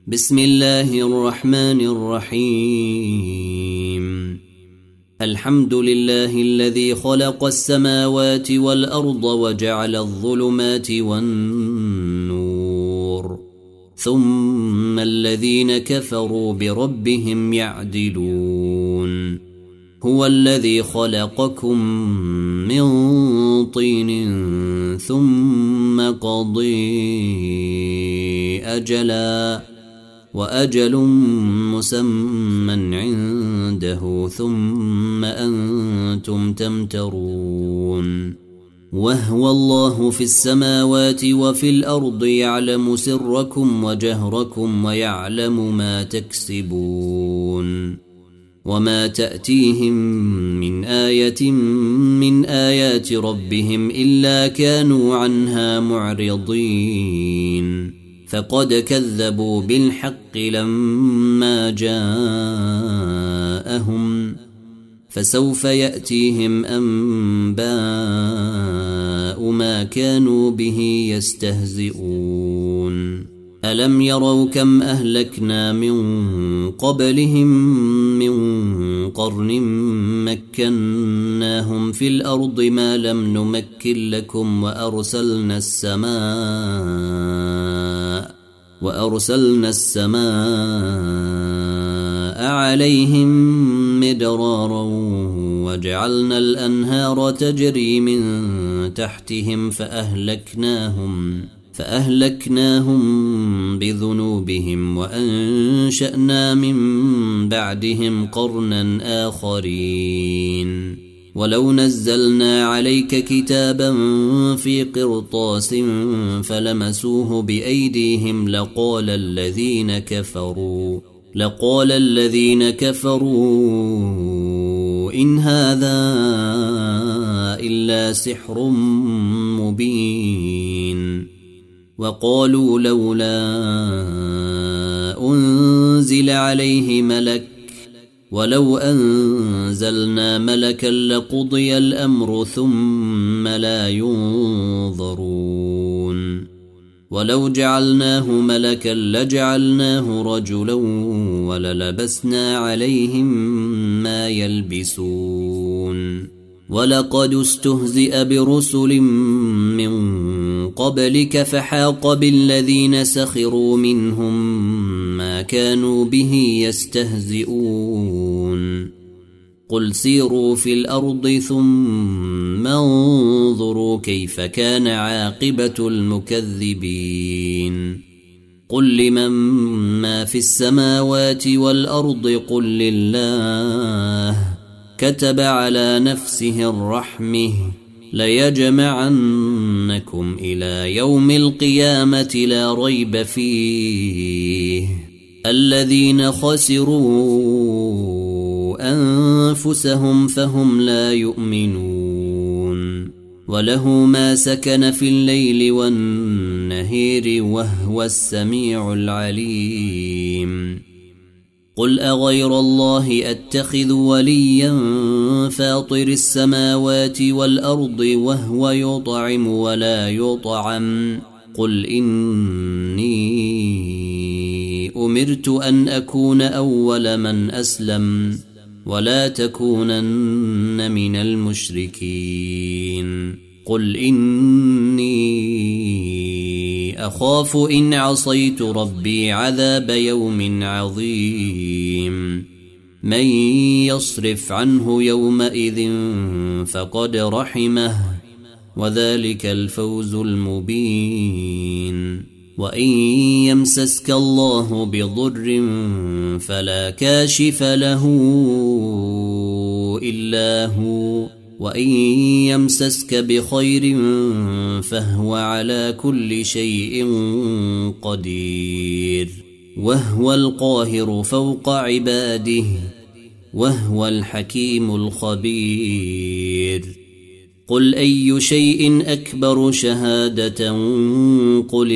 بسم الله الرحمن الرحيم. الحمد لله الذي خلق السماوات والأرض وجعل الظلمات والنور ثم الذين كفروا بربهم يعدلون. هو الذي خلقكم من طين ثم قضي أجلا وأجل مسمى عنده ثم أنتم تمترون. وهو الله في السماوات وفي الأرض يعلم سركم وجهركم ويعلم ما تكسبون. وما تأتيهم من آية من آيات ربهم إلا كانوا عنها معرضين. فقد كذبوا بالحق لما جاءهم فسوف يأتيهم أنباء ما كانوا به يستهزئون. ألم يروا كم أهلكنا من قبلهم من قرن مكناهم في الأرض ما لم نمكن لكم وأرسلنا السماء عليهم مدرارا وجعلنا الأنهار تجري من تحتهم فأهلكناهم بذنوبهم وأنشأنا من بعدهم قرنا آخرين. ولو نزلنا عليك كتابا في قرطاس فلمسوه بأيديهم لقال الذين كفروا إن هذا إلا سحر مبين. وقالوا لولا أنزل عليه ملك ولو أنزلنا ملكا لقضي الأمر ثم لا ينظرون. ولو جعلناه ملكا لجعلناه رجلا وللبسنا عليهم ما يلبسون. ولقد استهزئ برسل من قبلك فحاق بالذين سخروا منهم ما كانوا به يستهزئون. قل سيروا في الأرض ثم انظروا كيف كان عاقبة المكذبين. قل لمن ما في السماوات والأرض قل لله كتب على نفسه الرحمة ليجمعنكم إلى يوم القيامة لا ريب فيه. الذين خسروا أنفسهم فهم لا يؤمنون. وله ما سكن في الليل والنهير وهو السميع العليم. قل أغير الله أتخذ وليا فاطر السماوات والأرض وهو يطعم ولا يطعم. قل إني أمرت أن أكون أول من أسلم ولا تكونن من المشركين. قل إني أخاف إن عصيت ربي عذاب يوم عظيم. من يصرف عنه يومئذ فقد رحمه وذلك الفوز المبين. وإن يمسسك الله بضر فلا كاشف له إلا هو وإن يمسسك بخير فهو على كل شيء قدير. وهو القاهر فوق عباده وهو الحكيم الخبير. قل أي شيء أكبر شهادة قل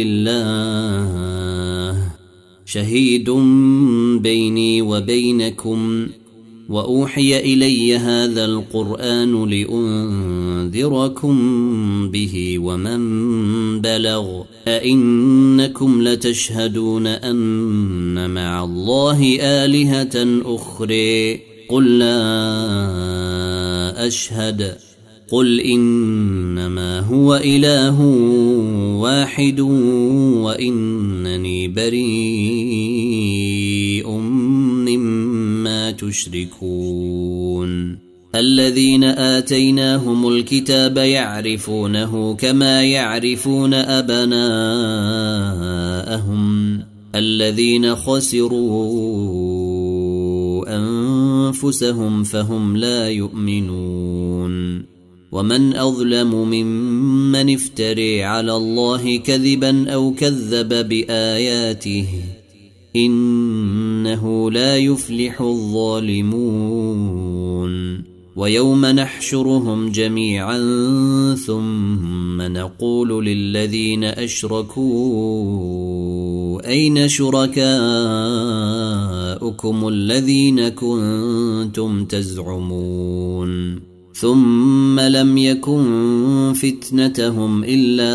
الله شهيد بيني وبينكم وأوحي إلي هذا القرآن لأنذركم به ومن بلغ أئنكم لتشهدون أن مع الله آلهة أخرى قل لا أشهد قل إنما هو إله واحد وإنني بريء مما تشركون الذين آتيناهم الكتاب يعرفونه كما يعرفون أبناءهم الذين خسروا أنفسهم فهم لا يؤمنون ومن أظلم ممن افتري على الله كذبا أو كذب بآياته إنه لا يفلح الظالمون ويوم نحشرهم جميعا ثم نقول للذين أشركوا أين شركاؤكم الذين كنتم تزعمون ثم لم يكن فتنتهم إلا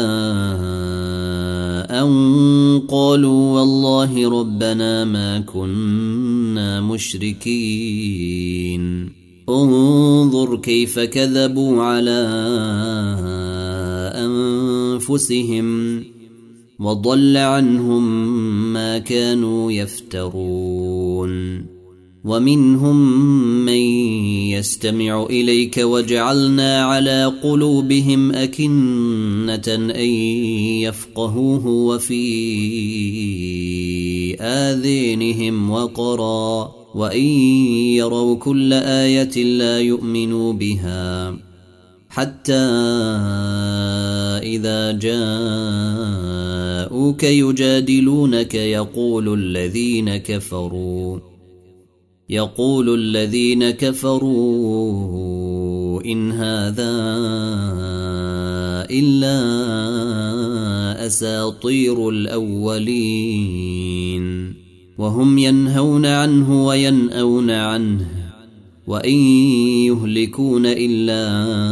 أن قالوا والله ربنا ما كنا مشركين انظر كيف كذبوا على أنفسهم وضل عنهم ما كانوا يفترون ومنهم من يستمع إليك وجعلنا على قلوبهم أكنة أن يفقهوه وفي آذانهم وقرا وإن يروا كل آية لا يؤمنوا بها حتى إذا جاءوك يجادلونك يقول الذين كفروا إن هذا إلا أساطير الأولين وهم ينهون عنه وينأون عنه وإن يهلكون إلا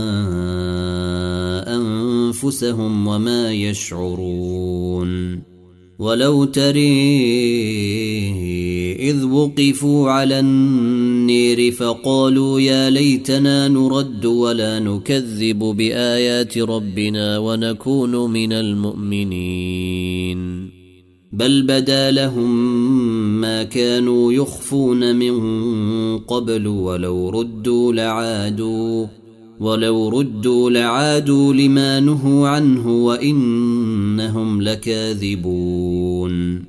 أنفسهم وما يشعرون ولو تري إذ وقفوا على النير فقالوا يا ليتنا نرد ولا نكذب بآيات ربنا ونكون من المؤمنين بل بدا لهم ما كانوا يخفون من قبل ولو ردوا لعادوا لما نهوا عنه وإنهم لكاذبون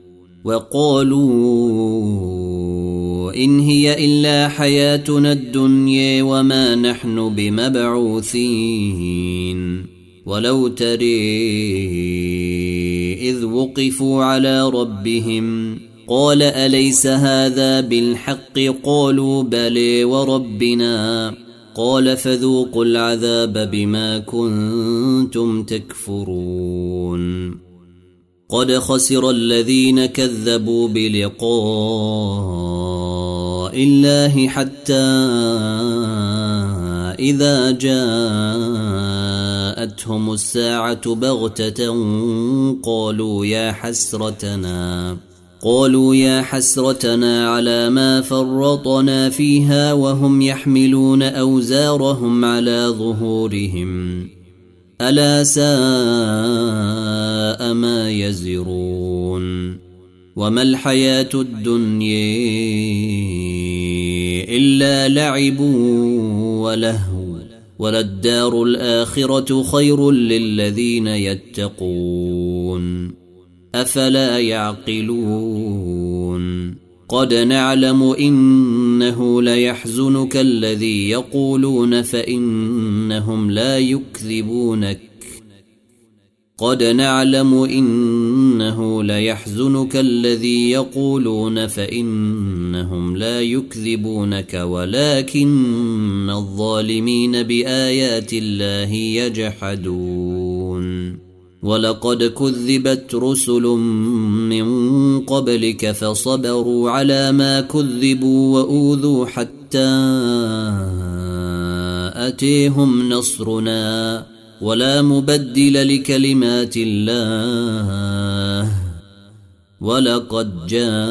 وقالوا إن هي إلا حياتنا الدنيا وما نحن بمبعوثين ولو تري إذ وقفوا على ربهم قال أليس هذا بالحق قالوا بلى وربنا قال فذوقوا العذاب بما كنتم تكفرون قد خسر الذين كذبوا بلقاء الله حتى إذا جاءتهم الساعة بغتة قالوا يا حسرتنا على ما فرطنا فيها وهم يحملون أوزارهم على ظهورهم ألا ساء ما يزرون وما الحياة الدنيا إلا لعب ولهو وللدار الآخرة خير للذين يتقون أفلا يعقلون قد نعلم إنه ليحزنك الذي يقولون فإنهم لا يكذبونك ولكن الظالمين بآيات الله يجحدون ولقد كذبت رسل من قبلك فصبروا على ما كذبوا وأوذوا حتى حتى أتيهم نصرنا ولا مبدل لكلمات الله ولقد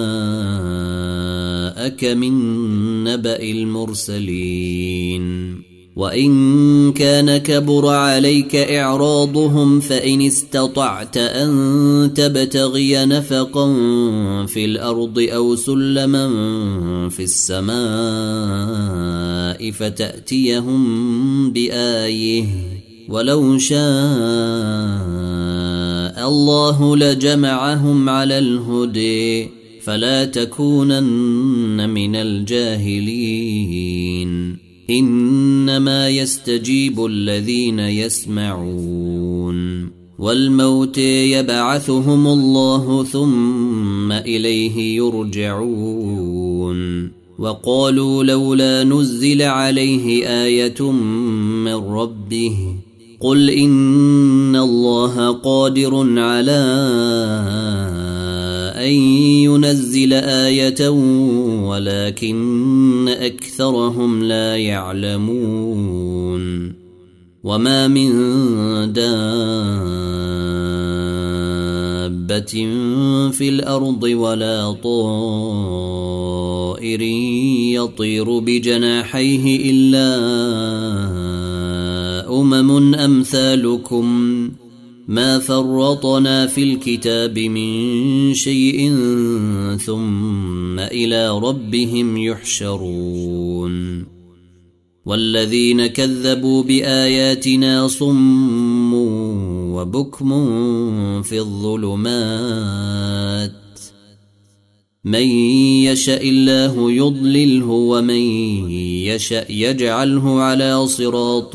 جاءك من نبأ المرسلين وإن كان كبر عليك إعراضهم فإن استطعت أن تبتغي نفقا في الأرض أو سلما في السماء فتأتيهم بآية ولو شاء الله لجمعهم على الهدى فلا تكونن من الجاهلين إنما يستجيب الذين يسمعون والموت يبعثهم الله ثم إليه يرجعون وقالوا لولا نزل عليه آية من ربه قل إن الله قادر على أن ينزل آية ولكن أكثرهم لا يعلمون وما من دابة في الأرض ولا طائر يطير بجناحيه إلا أمم أمثالكم ما فرطنا في الكتاب من شيء ثم إلى ربهم يحشرون والذين كذبوا بآياتنا صم وبكم في الظلمات من يشاء الله يضلله ومن يشاء يجعله على صراط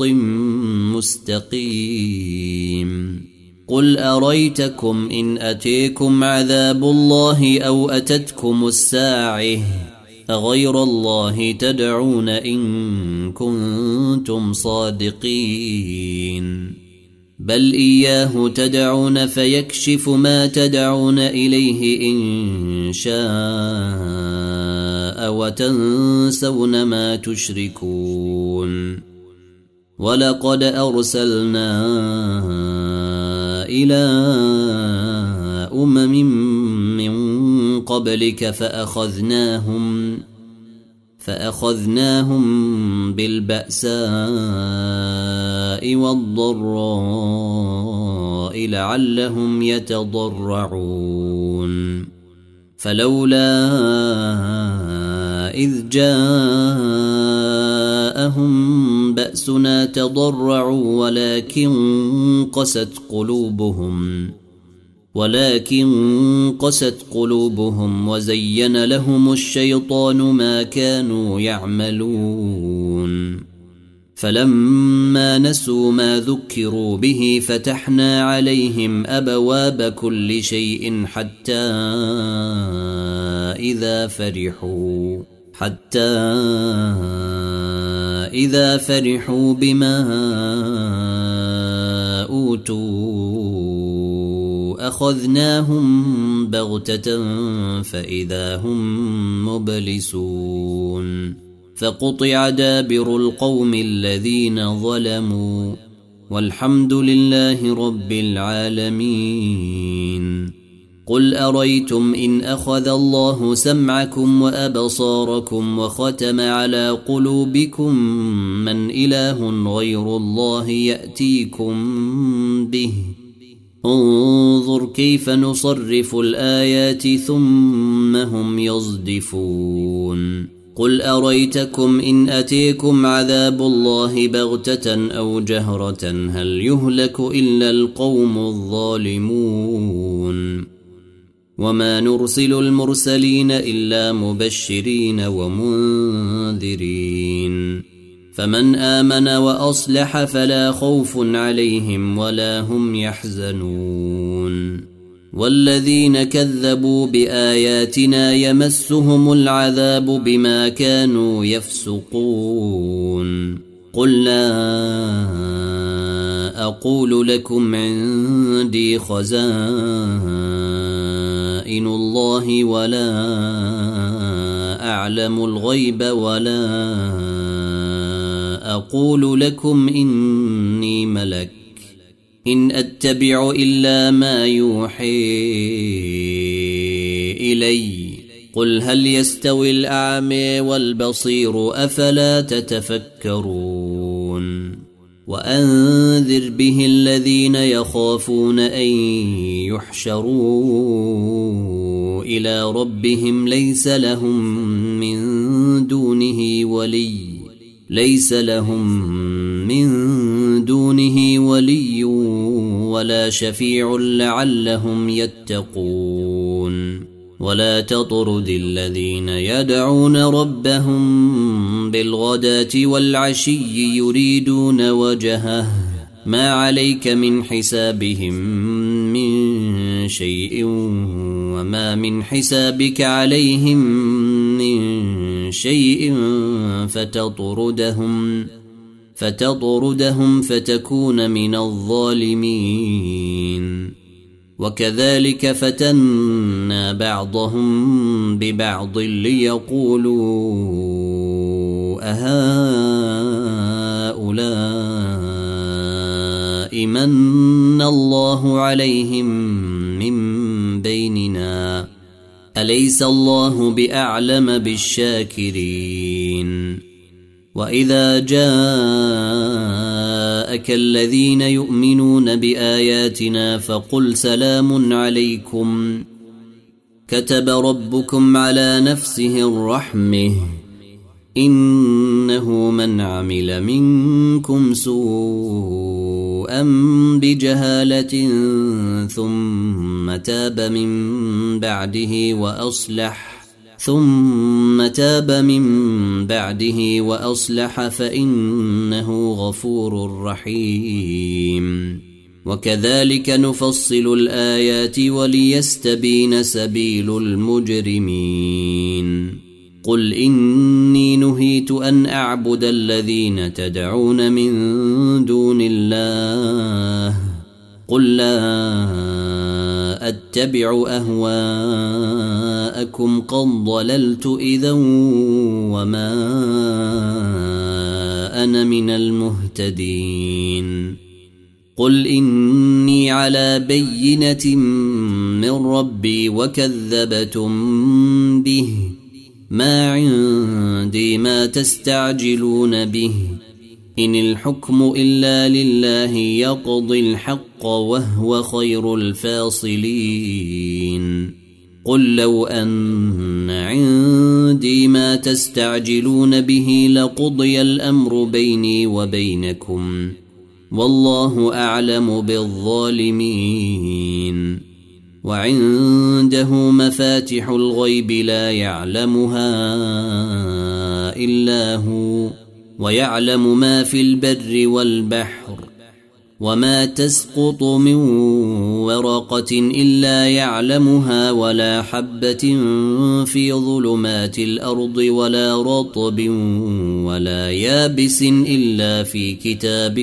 مستقيم قل أريتكم إن أتيكم عذاب الله أو أتتكم الساعة أغير الله تدعون إن كنتم صادقين بل إياه تدعون فيكشف ما تدعون إليه إن شاء وتنسون ما تشركون ولقد أرسلنا إلى أمم من قبلك فأخذناهم بالبأساء والضراء لعلهم يتضرعون فلولا إذ جاءهم بأسنا تضرعوا ولكن قست قلوبهم وزين لهم الشيطان ما كانوا يعملون فلما نسوا ما ذكروا به فتحنا عليهم أبواب كل شيء حتى إذا فرحوا بما أوتوا أخذناهم بغتة فإذا هم مبلسون فقطع دابر القوم الذين ظلموا والحمد لله رب العالمين قل أريتم إن أخذ الله سمعكم وأبصاركم وختم على قلوبكم من إله غير الله يأتيكم به انظر كيف نصرف الآيات ثم هم يصدفون قل أريتكم إن أتيكم عذاب الله بغتة أو جهرة هل يهلك إلا القوم الظالمون وما نرسل المرسلين إلا مبشرين ومنذرين فمن آمن وأصلح فلا خوف عليهم ولا هم يحزنون والذين كذبوا بآياتنا يمسهم العذاب بما كانوا يفسقون قل لا أقول لكم عندي خزائن الله ولا أعلم الغيب ولا أقول لكم إني ملك إن أتبع إلا ما يوحي إلي قل هل يستوي الأعمى والبصير أفلا تتفكرون وأنذر به الذين يخافون أن يحشروا إلى ربهم ليس لهم من دونه ولي ولا شفيع لعلهم يتقون ولا تطرد الذين يدعون ربهم بالغداة والعشي يريدون وجهه ما عليك من حسابهم من شيء وما من حسابك عليهم من شيء فتطردهم فتكون من الظالمين وكذلك فتنا بعضهم ببعض ليقولوا أهؤلاء من الله عليهم من بيننا أليس الله بأعلم بالشاكرين وإذا جاءك الذين يؤمنون بآياتنا فقل سلام عليكم كتب ربكم على نفسه الرحمة إنه من عمل منكم سوءا بجهالة ثم تاب من بعده وأصلح فإنه غفور رحيم وكذلك نفصل الآيات وليستبين سبيل المجرمين قل إني نهيت أن أعبد الذين تدعون من دون الله قل لا أتبع أهواءكم قد ضللت إذا وما أنا من المهتدين قل إني على بينة من ربي وكذبتم به ما عندي ما تستعجلون به إن الحكم إلا لله يقضي الحق وهو خير الفاصلين قل لو أن عندي ما تستعجلون به لقضي الأمر بيني وبينكم والله أعلم بالظالمين وعنده مفاتح الغيب لا يعلمها إلا هو ويعلم ما في البر والبحر وما تسقط من ورقة إلا يعلمها ولا حبة في ظلمات الأرض ولا رطب ولا يابس إلا في كتاب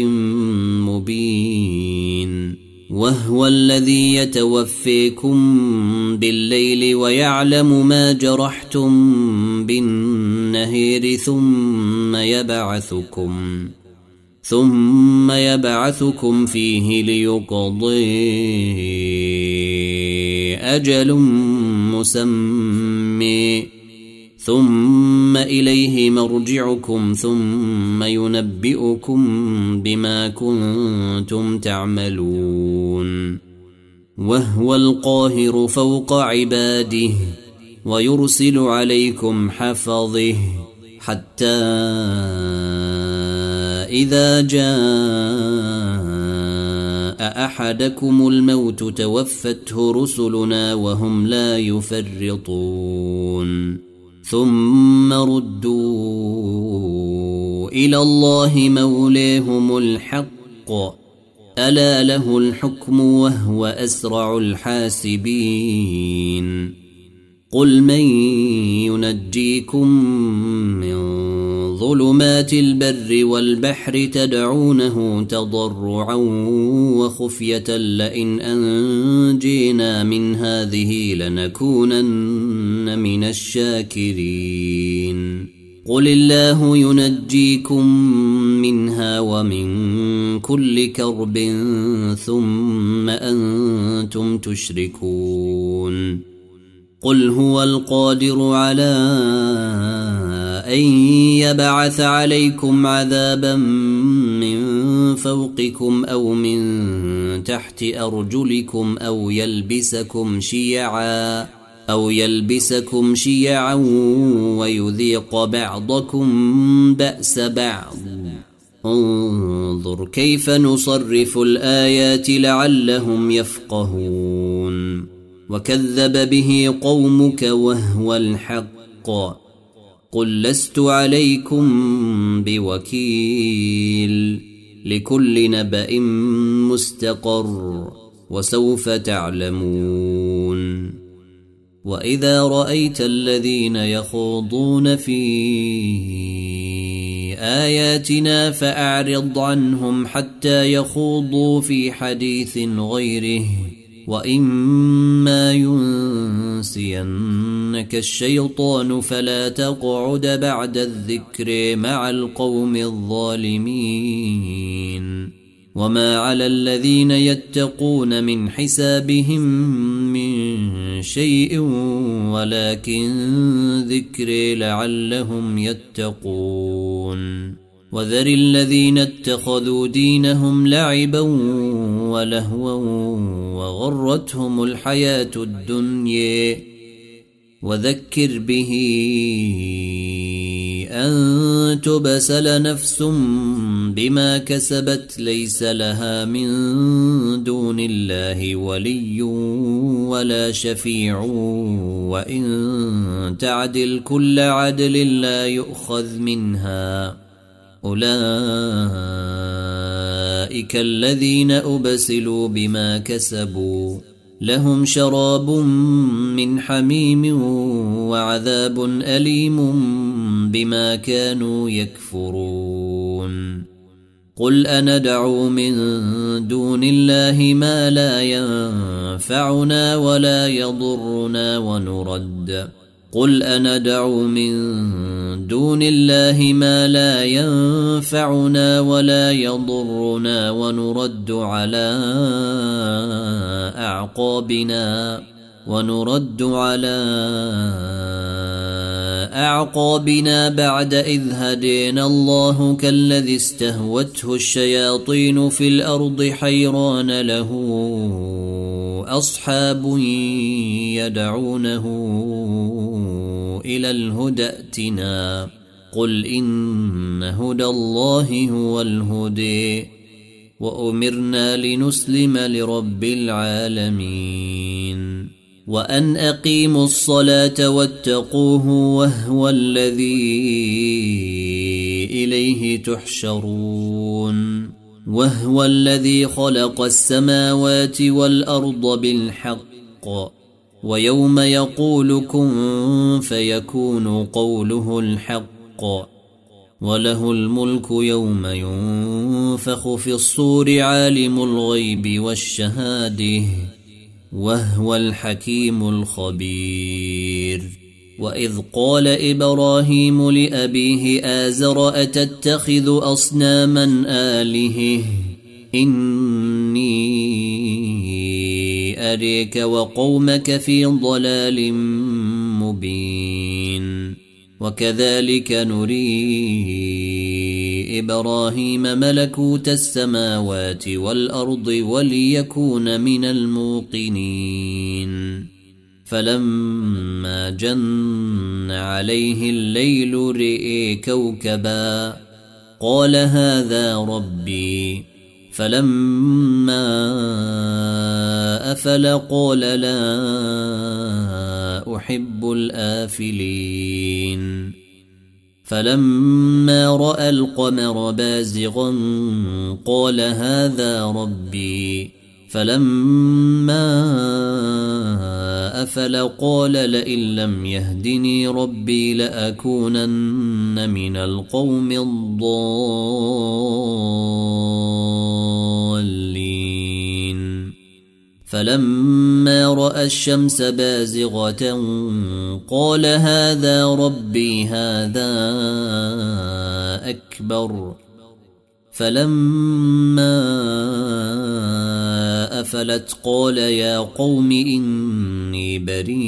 مبين وهو الذي يتوفيكم بالليل ويعلم ما جرحتم بالنهار ثم يبعثكم فيه ليقضي أجل مسمى ثم إليه مرجعكم ثم ينبئكم بما كنتم تعملون وهو القاهر فوق عباده ويرسل عليكم حفظه حتى إذا جاء أحدكم الموت توفته رسلنا وهم لا يفرطون ثم ردوا إلى الله مولاهم الحق ألا له الحكم وهو أسرع الحاسبين قل من ينجيكم من ظلمات البر والبحر تدعونه تضرعا وخفية لئن أنجينا من هذه لنكونن من الشاكرين قل الله ينجيكم منها ومن كل كرب ثم أنتم تشركون قل هو القادر على أن يبعث عليكم عذابا من فوقكم أو من تحت أرجلكم أو يلبسكم شيعا ويذيق بعضكم بأس بعض انظر كيف نصرف الآيات لعلهم يفقهون وكذب به قومك وهو الحق قل لست عليكم بوكيل لكل نبأ مستقر وسوف تعلمون وإذا رأيت الذين يخوضون في آياتنا فأعرض عنهم حتى يخوضوا في حديث غيره وإما ينسينك الشيطان فلا تقعد بعد الذكر مع القوم الظالمين وما على الذين يتقون من حسابهم من شيء ولكن ذكر لعلهم يتقون وذر الذين اتخذوا دينهم لعبا ولهوا وغرتهم الحياة الدنيا وذكر به أن تبسل نفس بما كسبت ليس لها من دون الله ولي ولا شفيع وإن تعدل كل عدل لا يؤخذ منها أولئك الذين أبسلوا بما كسبوا لهم شراب من حميم وعذاب أليم بما كانوا يكفرون قل أندعو من دون الله ما لا ينفعنا ولا يضرنا ونرد قل أندعو من دون الله ما لا ينفعنا ولا يضرنا ونرد على أعقابنا بعد إذ هدينا الله كالذي استهوته الشياطين في الأرض حيران له أصحاب يدعونه إلى الهدى ائتنا قل إن هدى الله هو الهدي وأمرنا لنسلم لرب العالمين وأن أقيموا الصلاة واتقوه وهو الذي إليه تحشرون وهو الذي خلق السماوات والأرض بالحق ويوم يقول كن فيكون قوله الحق وله الملك يوم ينفخ في الصور عالم الغيب والشهادة وهو الحكيم الخبير وإذ قال إبراهيم لأبيه آزر أتتخذ أصناما آلهة إني أريك وقومك في ضلال مبين وكذلك نري إبراهيم ملكوت السماوات والأرض وليكون من الموقنين فلما جن عليه الليل رئي كوكبا قال هذا ربي فلما أفل قال لا أحب الآفلين فلما رأى القمر بازغا قال هذا ربي فلما أفل قال لئن لم يهدني ربي لأكونن من القوم الضالين. فلما رأى الشمس بازغة قال هذا ربي هذا أكبر. فلما أفلت قال يا قوم إني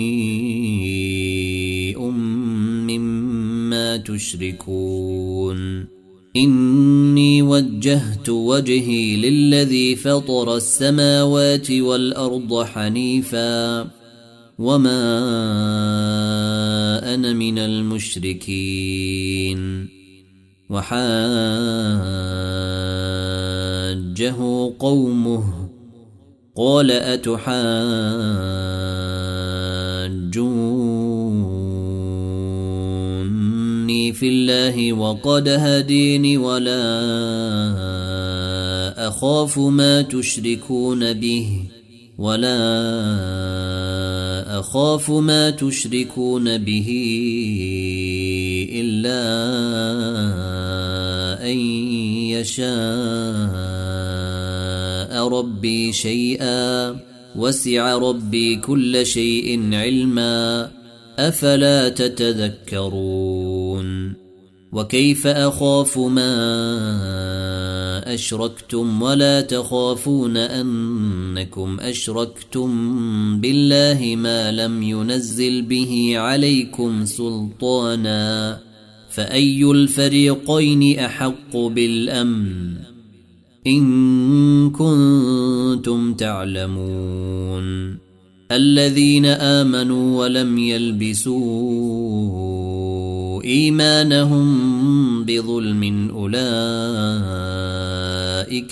بريء مما تشركون. إني وجهت وجهي للذي فطر السماوات والأرض حنيفا وما أنا من المشركين. وحاجه قومه قال أتحاجوني في الله وقد هديني ولا أخاف ما تشركون به إلا أن يشاء ربي شيئا وسع ربي كل شيء علما أفلا تتذكرون. وكيف أخاف ما أشركتم ولا تخافون أنكم أشركتم بالله ما لم ينزل به عليكم سلطانا فأي الفريقين أحق بالأمن إن كنتم تعلمون. الذين آمنوا ولم يلبسوا إيمانهم بظلم أولئك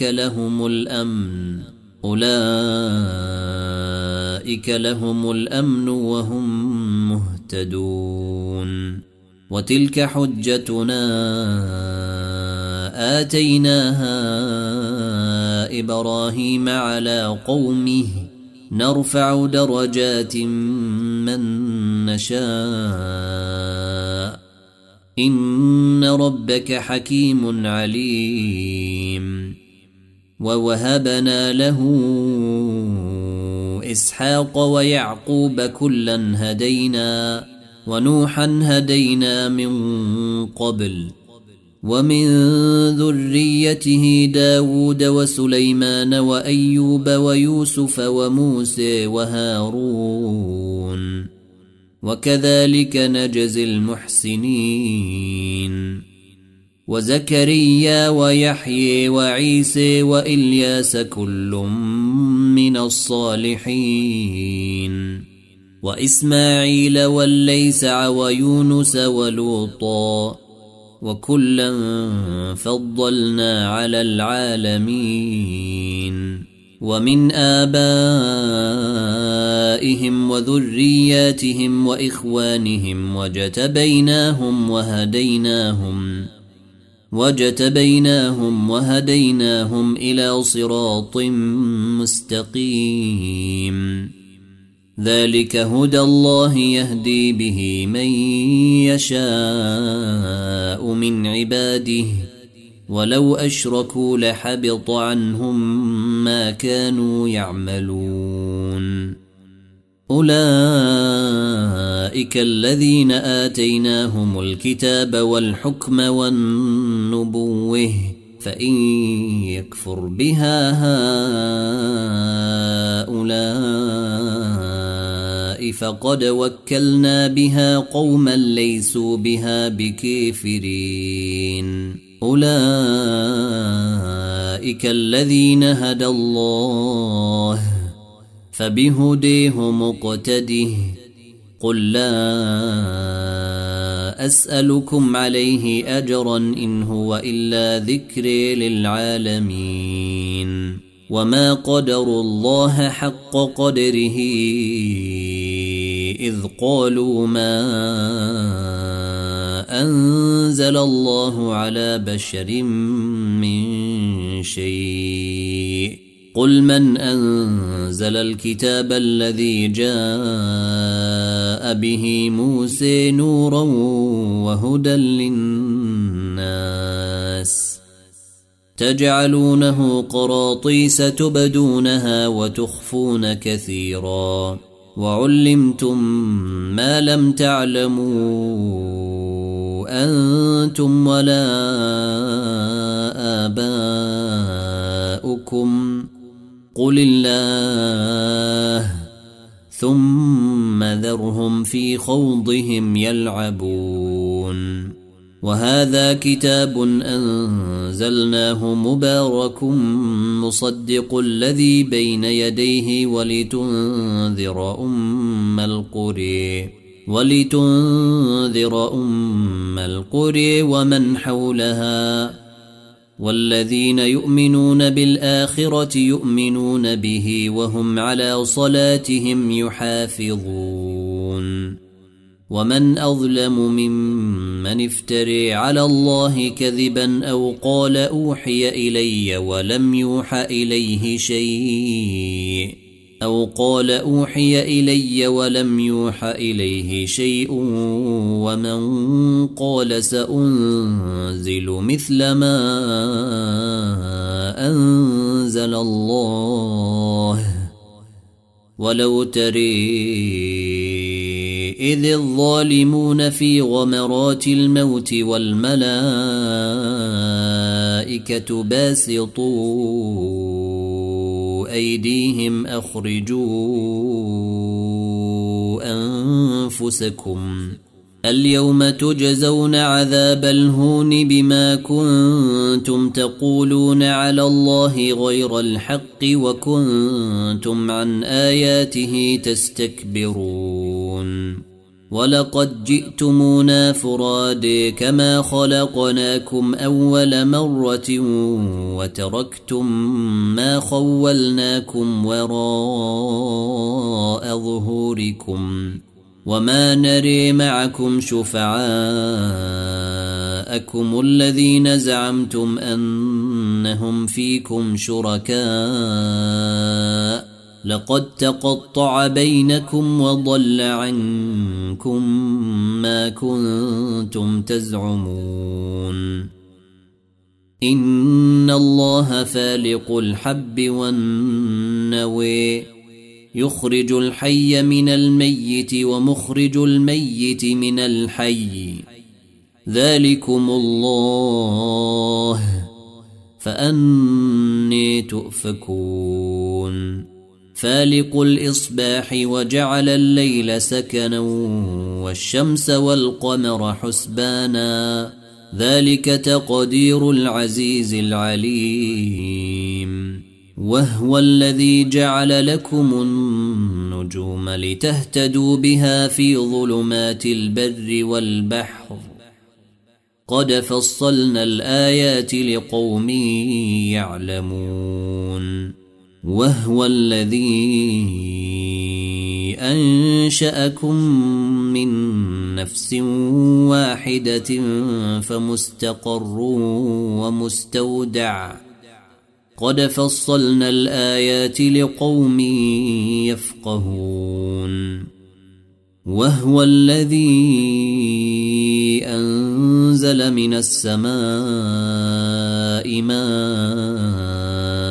لهم الأمن وهم مهتدون. وتلك حجتنا آتيناها إبراهيم على قومه نرفع درجات من نشاء إن ربك حكيم عليم. ووهبنا له إسحاق ويعقوب كلا هدينا ونوحا هدينا من قبل ومن ذريته داود وسليمان وأيوب ويوسف وموسى وهارون وكذلك نجزي المحسنين. وزكريا ويحيى وعيسى وإلياس كل من الصالحين وإسماعيل واليسع ويونس ولوطا وكلا فضلنا على العالمين. ومن آبائهم وذرياتهم وإخوانهم وجتبيناهم وهديناهم إلى صراط مستقيم. ذلك هدى الله يهدي به من يشاء من عباده ولو أشركوا لحبط عنهم ما كانوا يعملون. أولئك الذين آتيناهم الكتاب والحكم والنبوة فإن يكفر بها هؤلاء فقد وكلنا بها قوما ليسوا بها بكافرين. أولئك الذين هدى الله فبهديه مقتده. قل لا أسألكم عليه أجرا إن هو إلا ذكر للعالمين. وما قدروا الله حق قدره إذ قالوا ما أنزل الله على بشر من شيء قل من أنزل الكتاب الذي جاء به موسى نورا وهدى للناس تجعلونه قراطيس تبدونها وتخفون كثيرا وعلمتم ما لم تعلموا أنتم ولا آباؤكم قل الله ثم ذرهم في خوضهم يلعبون وهذا كتاب أنزلناه مبارك مصدق الذي بين يديه ولتنذر أم القرى ومن حولها والذين يؤمنون بالآخرة يؤمنون به وهم على صلاتهم يحافظون ومن أظلم ممن افتري على الله كذبا أو قال أوحي إلي ولم يوحى إليه شيء ومن قال سأنزل مثل ما أنزل الله ولو تري إذ الظالمون في غمرات الموت والملائكة باسطوا أيديهم أخرجوا أنفسكم اليوم تجزون عذاب الهون بما كنتم تقولون على الله غير الحق وكنتم عن آياته تستكبرون ولقد جئتمونا فرادى كما خلقناكم أول مرة وتركتم ما خولناكم وراء ظهوركم وما نري معكم شفعاءكم الذين زعمتم أنهم فيكم شركاء لقد تقطع بينكم وضل عنكم ما كنتم تزعمون إن الله فالق الحب والنوى يخرج الحي من الميت ومخرج الميت من الحي ذلكم الله فأني تؤفكون فالق الإصباح وجعل الليل سكنا والشمس والقمر حسبانا ذلك تقدير العزيز العليم وهو الذي جعل لكم النجوم لتهتدوا بها في ظلمات البر والبحر قد فصلنا الآيات لقوم يعلمون وهو الذي أنشأكم من نفس واحدة فمستقر ومستودع قد فصلنا الآيات لقوم يفقهون وهو الذي أنزل من السماء ماء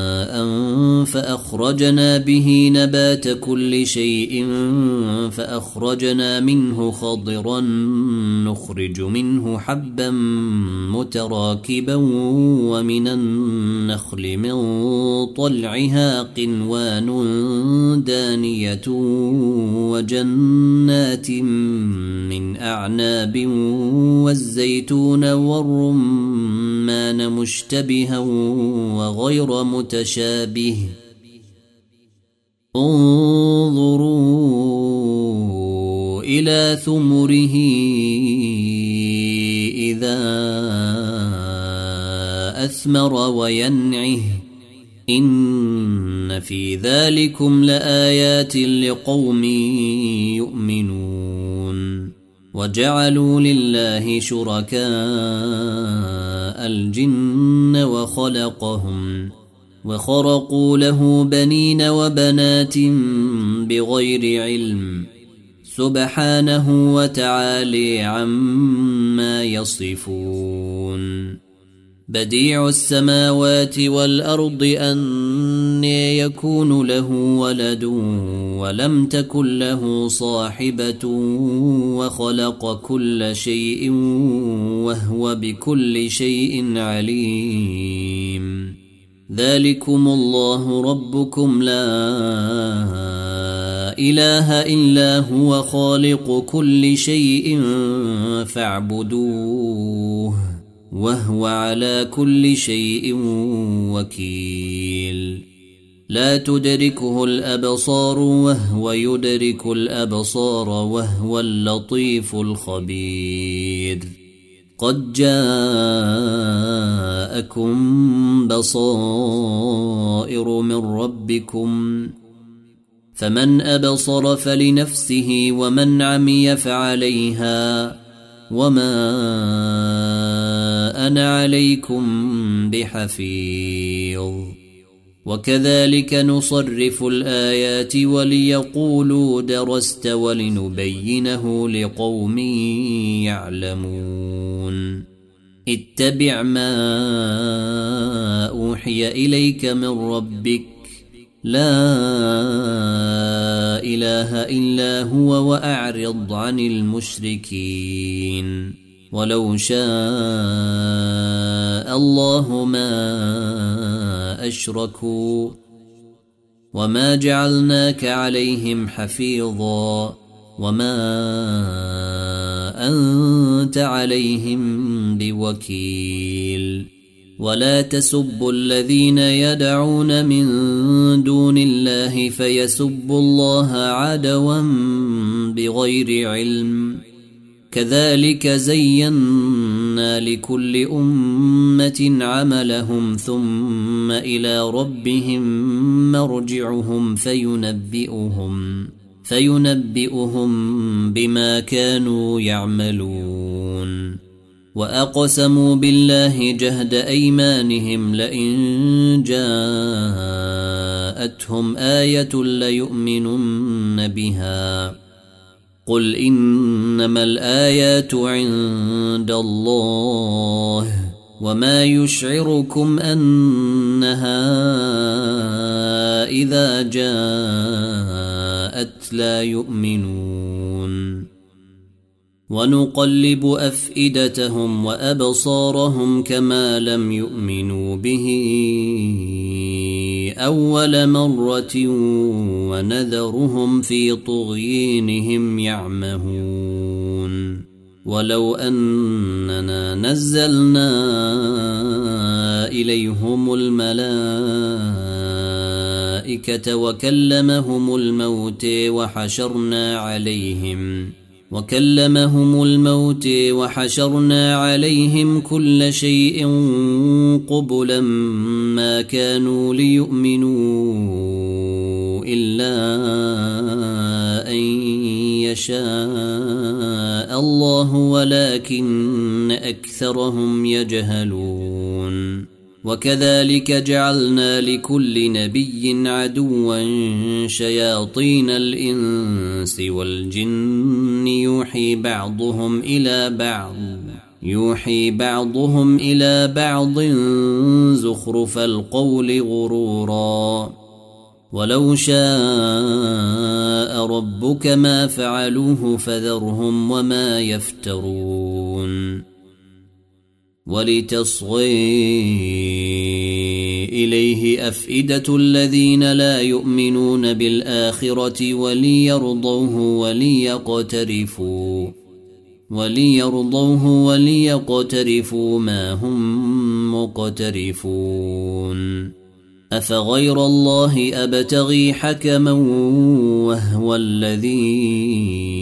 فأخرجنا به نبات كل شيء فأخرجنا منه خضرا نخرج منه حبا متراكبا ومن النخل من طلعها قنوان دانية وجنات من أعناب والزيتون والرمان مشتبها وغير متشابه انظروا إلى ثمره إذا أثمر وينعه إن في ذلكم لآيات لقوم يؤمنون وجعلوا لله شركاء الجن وخلقهم وخرقوا له بنين وبنات بغير علم سبحانه وتعالى عما يصفون. بديع السماوات والأرض أنى يكون له ولد ولم تكن له صاحبة وخلق كل شيء وهو بكل شيء عليم. ذلكم الله ربكم لا إله إلا هو خالق كل شيء فاعبدوه وهو على كل شيء وكيل. لا تدركه الأبصار وهو يدرك الأبصار وهو اللطيف الخبير. قد جاءكم بصائر من ربكم فمن أبصر فلنفسه ومن عمي فعليها وما أنا عليكم بحفيظ. وكذلك نصرف الآيات وليقولوا درست ولنبينه لقوم يعلمون. اتبع ما أوحي إليك من ربك لا إله إلا هو وأعرض عن المشركين. ولو شاء الله ما أشركوا وما جعلناك عليهم حفيظا وما أنت عليهم بوكيل. ولا تسبوا الذين يدعون من دون الله فيسبوا الله عدوا بغير علم. كذلك زينا لكل أمة عملهم ثم إلى ربهم مرجعهم فينبئهم بما كانوا يعملون. وأقسموا بالله جهد أيمانهم لئن جاءتهم آية ليؤمنن بها. قل إنما الآيات عند الله وما يشعركم أنها إذا جاءت لا يؤمنون. ونقلب أفئدتهم وأبصارهم كما لم يؤمنوا به أول مرة ونذرهم في طغيانهم يعمهون. ولو أننا نزلنا إليهم الملائكة وكلمهم الموت وحشرنا عليهم كل شيء قبلا ما كانوا ليؤمنوا إلا أن يشاء الله ولكن أكثرهم يجهلون. وكذلك جعلنا لكل نبي عدوا شياطين الإنس والجن يوحي بعضهم إلى بعض زخرف القول غرورا. ولو شاء ربك ما فعلوه فذرهم وما يفترون. ولتصغي إليه أفئدة الذين لا يؤمنون بالآخرة وليرضوه وليقترفوا ما هم مقترفون. أفغير الله أبتغي حكما وهو الذي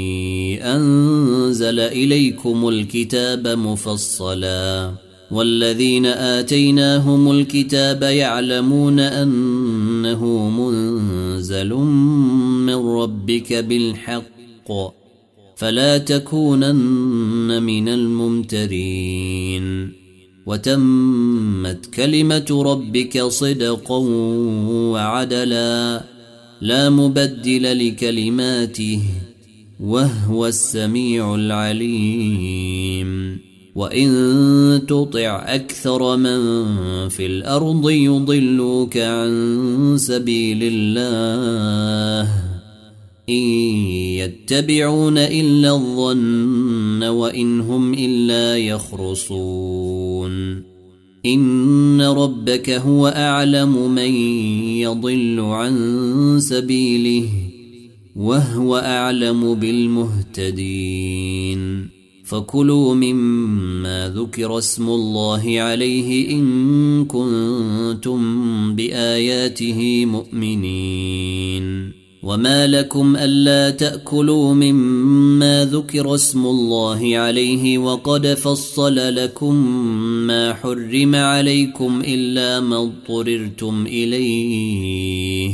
أنزل إليكم الكتاب مفصلا والذين آتيناهم الكتاب يعلمون أنه منزل من ربك بالحق فلا تكونن من الممترين. وتمت كلمة ربك صدقا وعدلا لا مبدل لكلماته وهو السميع العليم وإن تطع أكثر من في الأرض يضلوك عن سبيل الله إن يتبعون إلا الظن وإن هم إلا يخرصون إن ربك هو أعلم من يضل عن سبيله وهو أعلم بالمهتدين فكلوا مما ذكر اسم الله عليه إن كنتم بآياته مؤمنين وما لكم ألا تأكلوا مما ذكر اسم الله عليه وقد فصل لكم ما حرم عليكم إلا ما اضطررتم إليه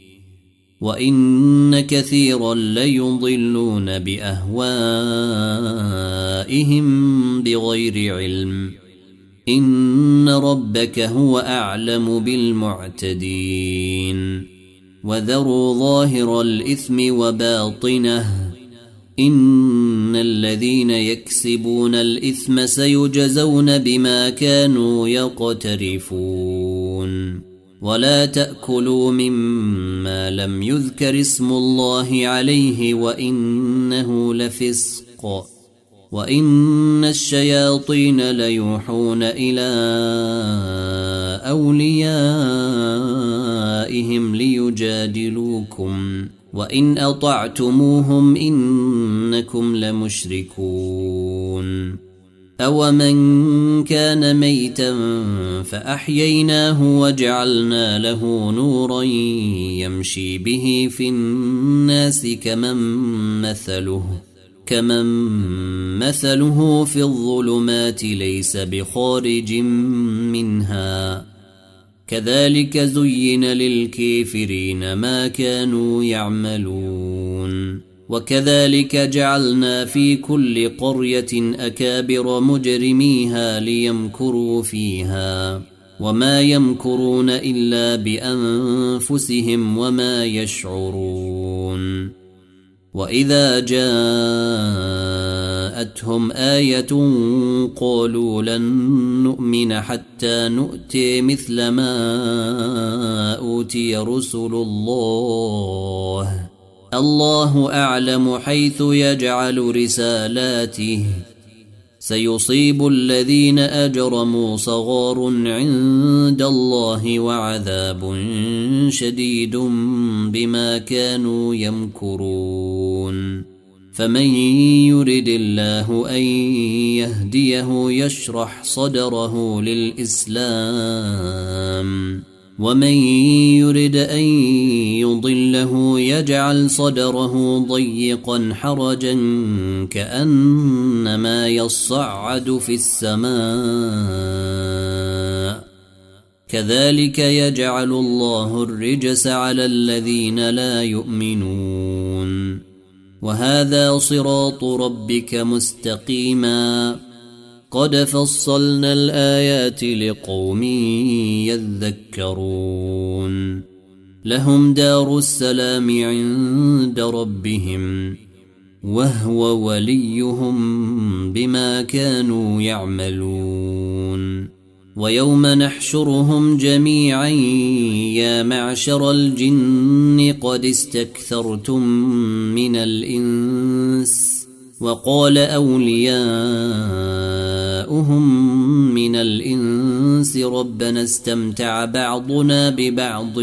وإن كثيرا ليضلون بأهوائهم بغير علم إن ربك هو أعلم بالمعتدين وذروا ظاهر الإثم وباطنه إن الذين يكسبون الإثم سيجزون بما كانوا يقترفون ولا تأكلوا مما لم يذكر اسم الله عليه وإنه لفسق وإن الشياطين ليوحون إلى أوليائهم ليجادلوكم وإن أطعتموهم إنكم لمشركون أومن كان ميتا فأحييناه وجعلنا له نورا يمشي به في الناس كمن مثله في الظلمات ليس بخارج منها كذلك زين للكافرين ما كانوا يعملون وكذلك جعلنا في كل قرية أكابر مجرميها ليمكروا فيها وما يمكرون إلا بأنفسهم وما يشعرون وإذا جاءتهم آية قالوا لن نؤمن حتى نؤتي مثل ما أوتي رسل الله أعلم حيث يجعل رسالاته سيصيب الذين أجرموا صغار عند الله وعذاب شديد بما كانوا يمكرون فمن يرد الله أن يهديه يشرح صدره للإسلام ومن يرد أن يضله يجعل صدره ضيقا حرجا كأنما يصعد في السماء كذلك يجعل الله الرجس على الذين لا يؤمنون وهذا صراط ربك مستقيما قد فصلنا الآيات لقوم يذكرون لهم دار السلام عند ربهم وهو وليهم بما كانوا يعملون ويوم نحشرهم جميعا يا معشر الجن قد استكثرتم من الإنس وقال أولياؤهم من الإنس ربنا استمتع بعضنا ببعض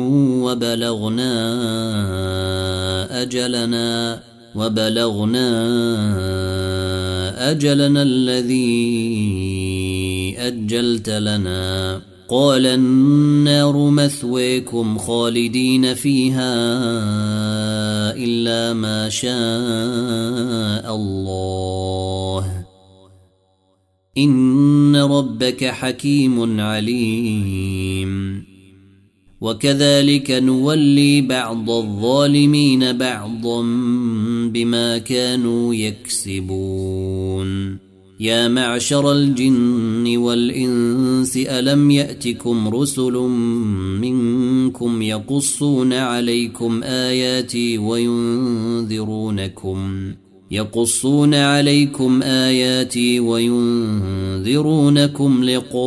وبلغنا أجلنا الذي أجلت لنا قال النار مثويكم خالدين فيها إلا ما شاء الله إن ربك حكيم عليم وكذلك نولي بعض الظالمين بعضا بما كانوا يكسبون يا معشر الجن والإنس ألم يأتكم رسل منكم يقصون عليكم آياتي وينذرونكم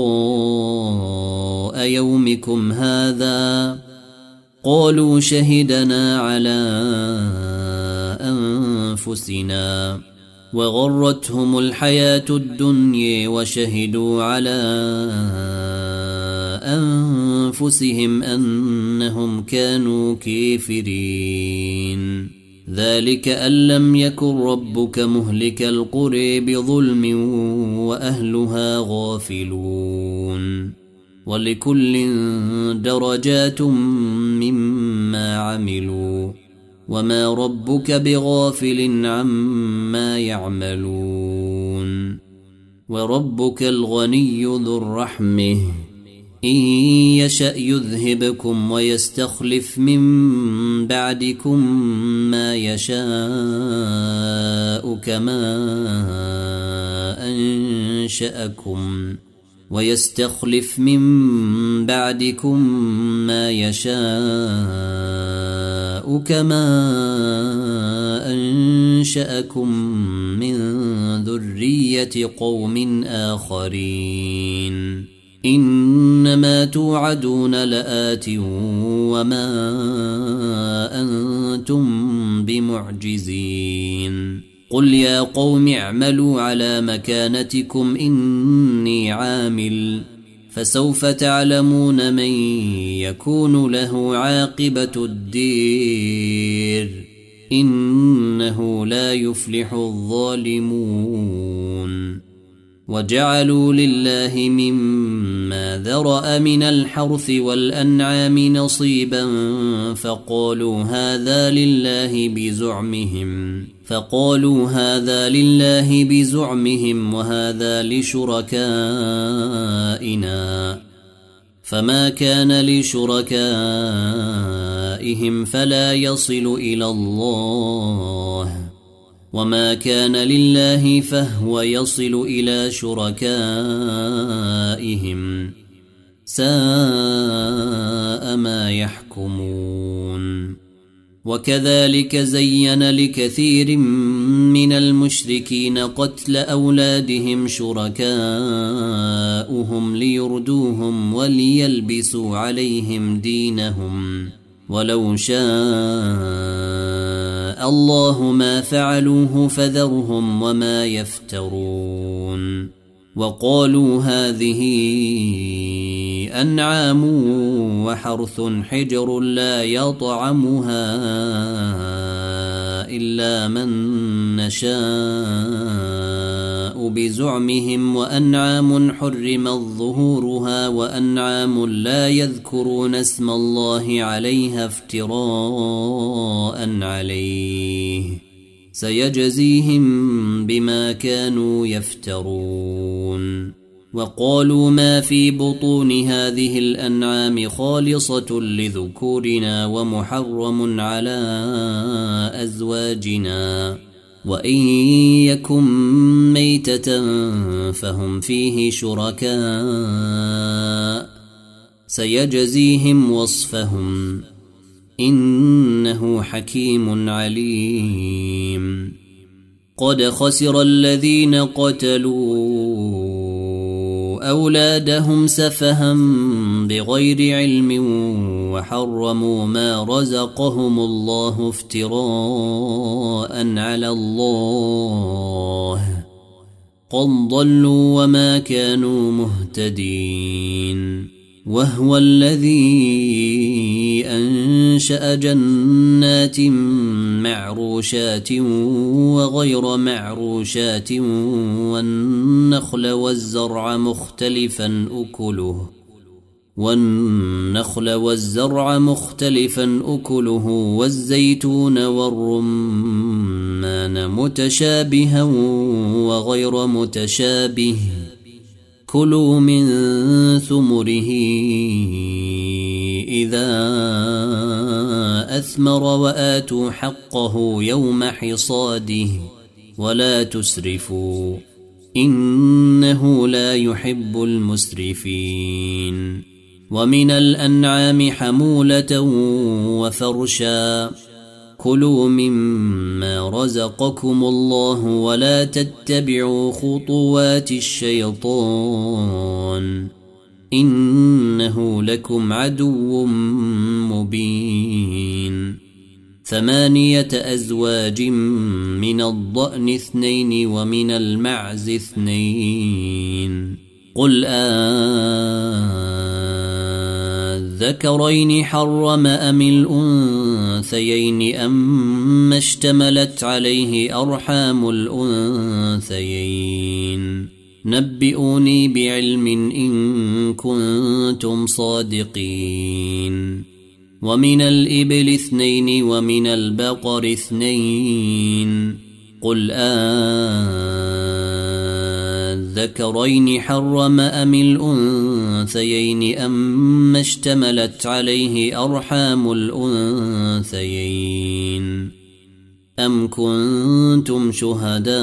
لقاء يومكم هذا؟ قالوا شهدنا على أنفسنا وغرتهم الحياة الدنيا وشهدوا على أنفسهم أنهم كانوا كافرين. ذلك أن لم يكن ربك مهلك القرى بظلم وأهلها غافلون. ولكل درجات مما عملوا وما ربك بغافل عما يعملون. وربك الغني ذو الرحمة إن يشأ يذهبكم ويستخلف من بعدكم ما يشاء كما أنشأكم من ذرية قوم آخرين. إنما توعدون لآت وما أنتم بمعجزين. قل يا قوم اعملوا على مكانتكم إني عامل فسوف تعلمون من يكون له عاقبة الدير إنه لا يفلح الظالمون. وجعلوا لله مما ذرأ من الحرث والأنعام نصيبا فقالوا هذا لله بزعمهم وهذا لشركائنا فما كان لشركائهم فلا يصل إلى الله وما كان لله فهو يصل إلى شركائهم ساء ما يحكمون. وكذلك زين لكثير من المشركين قتل أولادهم شركاؤهم ليردوهم وليلبسوا عليهم دينهم ولو شاء الله ما فعلوه فذرهم وما يفترون. وقالوا هذه أنعام وحرث حجر لا يطعمها إلا من نشاء بزعمهم وأنعام حرمت ظهورها وأنعام لا يذكرون اسم الله عليها افتراء عليه سيجزيهم بما كانوا يفترون. وقالوا ما في بطون هذه الأنعام خالصة لذكورنا ومحرم على أزواجنا وإن يكن ميتة فهم فيه شركاء سيجزيهم وصفهم إنه حكيم عليم. قد خسر الذين قتلوا أولادهم سفها بغير علم وحرموا ما رزقهم الله افتراء على الله قد ضلوا وما كانوا مهتدين. وهو الذي أنشأ جنات معروشات وغير معروشات والنخل والزرع مختلفا أكله والزيتون والرمان متشابها وغير متشابه كلوا من ثمره إذا أثمر وآتوا حقه يوم حصاده ولا تسرفوا إنه لا يحب المسرفين. ومن الأنعام حمولة وفرشا كلوا مما رزقكم الله ولا تتبعوا خطوات الشيطان إنه لكم عدو مبين. 8 أزواج من الضأن 2 ومن المعز 2 قل الذكرين حرم أم الأنثيين أما اشتملت عليه أرحام الأنثيين نبئوني بعلم إن كنتم صادقين. ومن الإبل 2 ومن البقر 2 قل الذكرين حرم أم الأنثيين أما اشتملت عليه أرحام الأنثيين أم كنتم شهداء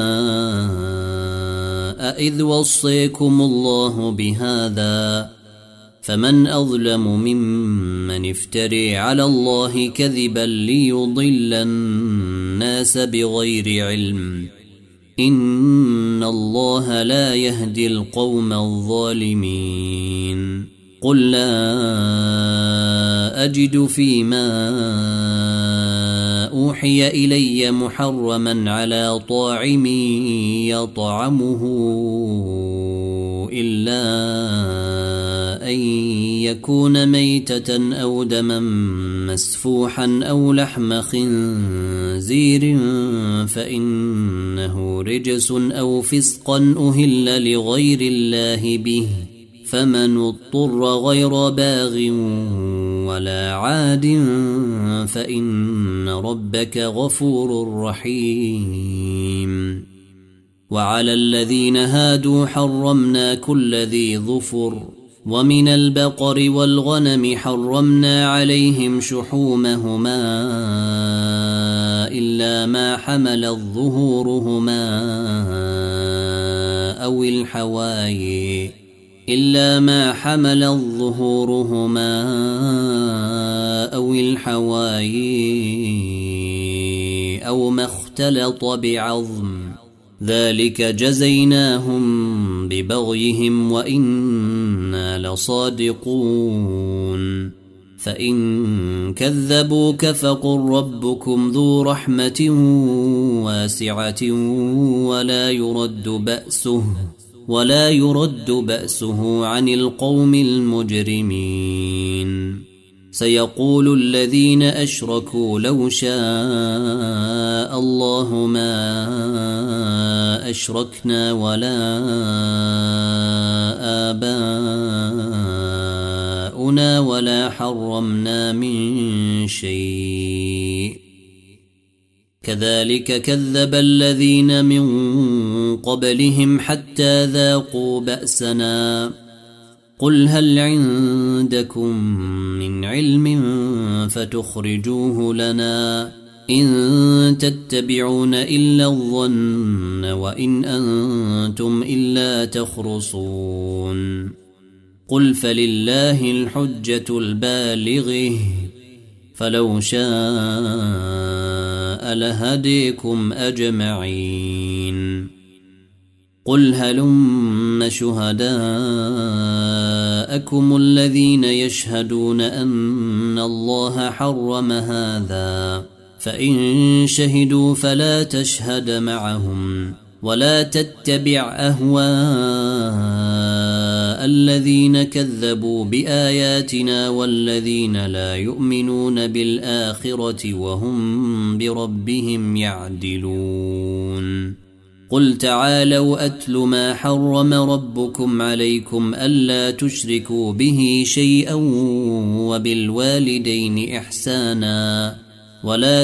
إذ وصيكم الله بهذا فمن أظلم ممن افتري على الله كذبا ليضل الناس بغير علم إن الله لا يهدي القوم الظالمين. قل لا أجد فيما أوحي إلي محرما على طاعم يطعمه إلا أن يكون ميتة أو دما مسفوحا أو لحم خنزير فإنه رجس أو فسقا أهل لغير الله به فمن اضطر غير باغ ولا عاد فإن ربك غفور رحيم. وعلى الذين هادوا حرمنا كل ذي ظفر ومن البقر والغنم حرمنا عليهم شحومهما إلا ما حملت ظهورهما أو الحواي أو ما اختلط بعظم ذلك جزيناهم ببغيهم وإنا لصادقون. فإن كذبوك فقل ربكم ذو رحمة واسعة ولا يرد بأسه عن القوم المجرمين. سيقول الذين أشركوا لو شاء الله ما أشركنا ولا آباؤنا ولا حرمنا من شيء كذلك كذب الذين من قبلهم حتى ذاقوا بأسنا. قل هل عندكم من علم فتخرجوه لنا إن تتبعون إلا الظن وإن أنتم إلا تخرصون. قل فلله الحجة البالغة فلو شاء لهديكم أجمعين. قل هلم شهداءكم الذين يشهدون أن الله حرم هذا فإن شهدوا فلا تشهد معهم ولا تتبع أهواء الذين كذبوا بآياتنا والذين لا يؤمنون بالآخرة وهم بربهم يعدلون. قل تعالوا أتل ما حرم ربكم عليكم ألا تشركوا به شيئا وبالوالدين إحسانا ولا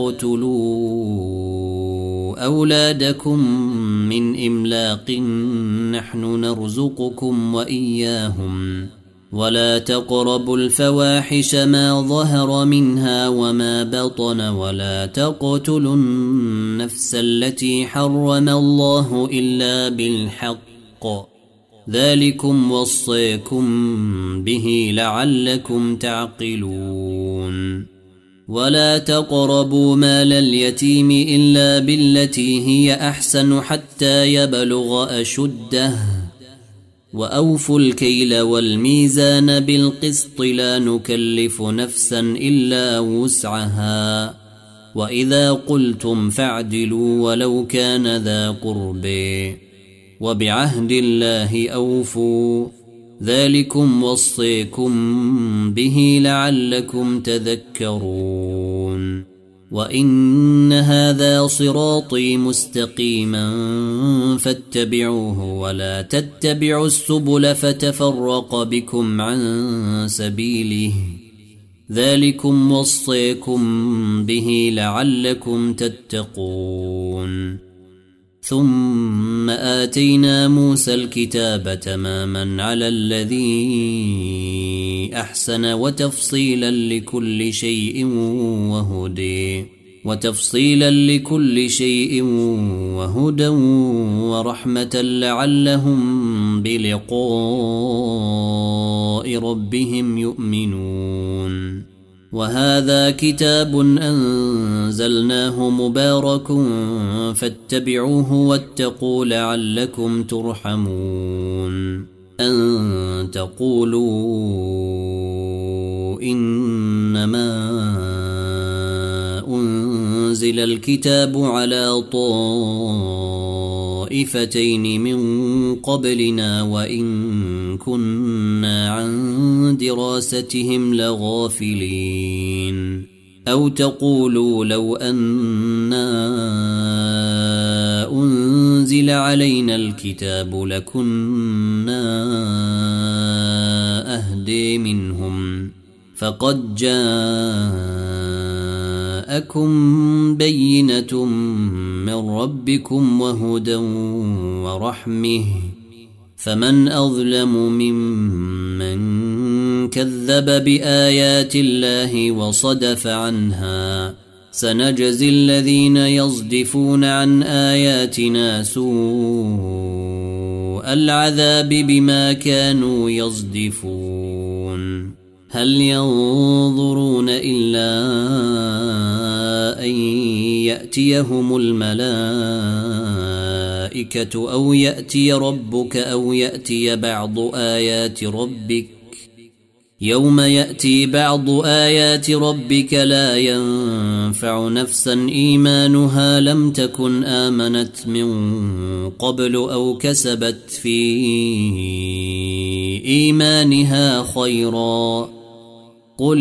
تقتلوا أولادكم من إملاق نحن نرزقكم وإياهم ولا تقربوا الفواحش ما ظهر منها وما بطن ولا تقتلوا النفس التي حرم الله إلا بالحق ذلكم وصيكم به لعلكم تعقلون ولا تقربوا مال اليتيم إلا بالتي هي أحسن حتى يبلغ أشده وأوفوا الكيل والميزان بالقسط لا نكلف نفسا إلا وسعها وإذا قلتم فاعدلوا ولو كان ذا قرب وبعهد الله أوفوا ذلكم وصيكم به لعلكم تذكرون وإن هذا صراطي مستقيما فاتبعوه ولا تتبعوا السبل فتفرق بكم عن سبيله ذلكم وصيكم به لعلكم تتقون ثم آتينا موسى الكتاب تماما على الذي أحسن وتفصيلا لكل شيء وهدى ورحمة لعلهم بلقاء ربهم يؤمنون وهذا كتاب أنزلناه مبارك فاتبعوه واتقوا لعلكم ترحمون أن تقولوا إنما أنزل الكتاب على طائفتين من قبلنا وإن كنا عن دراستهم لغافلين أو تقولوا لو أنا أنزل علينا الكتاب لكنا أهدي منهم فقد جاءكم بينة من ربكم وهدى ورحمة فمن أظلم ممن كذب بآيات الله وصدف عنها سنجزي الذين يصدفون عن آياتنا سوء العذاب بما كانوا يصدفون هل ينظرون إلا أن يأتيهم الملائكة أو يأتي ربك أو يأتي بعض آيات ربك يوم يأتي بعض آيات ربك لا ينفع نفسا إيمانها لم تكن آمنت من قبل أو كسبت في إيمانها خيرا قل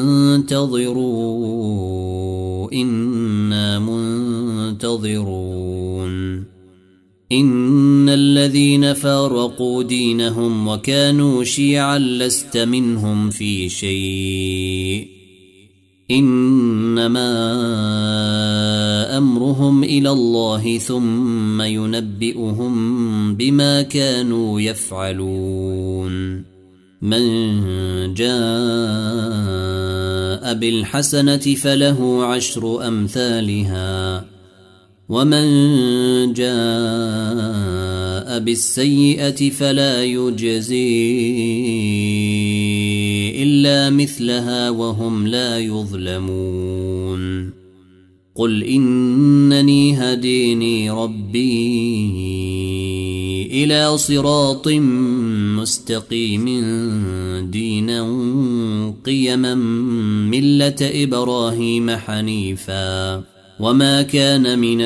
انتظروا إنا منتظرون إن الذين فارقوا دينهم وكانوا شيعا لست منهم في شيء إنما أمرهم إلى الله ثم ينبئهم بما كانوا يفعلون من جاء بالحسنة فله 10 أمثالها ومن جاء بالسيئة فلا يجزي إلا مثلها وهم لا يظلمون قل إنني هديني ربي إلى صراط مستقيم دينا قيما ملة إبراهيم حنيفا وما كان من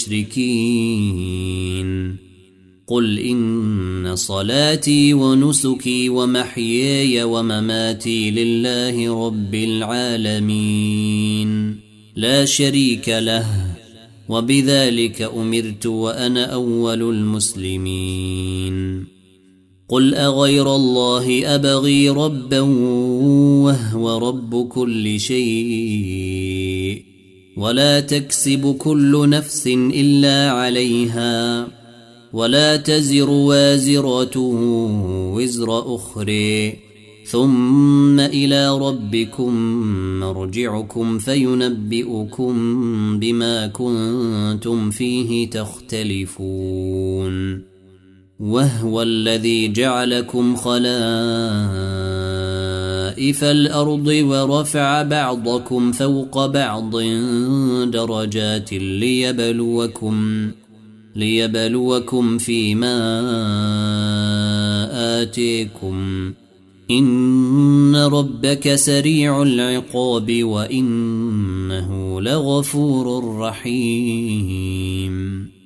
المشركين قل إن صلاتي ونسكي ومحياي ومماتي لله رب العالمين لا شريك له وبذلك أمرت وأنا أول المسلمين قل أغير الله أبغي ربا وهو رب كل شيء ولا تكسب كل نفس إلا عليها ولا تزر وازرة وزر أخرى ثم إلى ربكم مرجعكم فينبئكم بما كنتم فيه تختلفون وهو الذي جعلكم خلائف الأرض ورفع بعضكم فوق بعض درجات ليبلوكم فيما آتيكم إن ربك سريع العقاب وإنه لغفور رحيم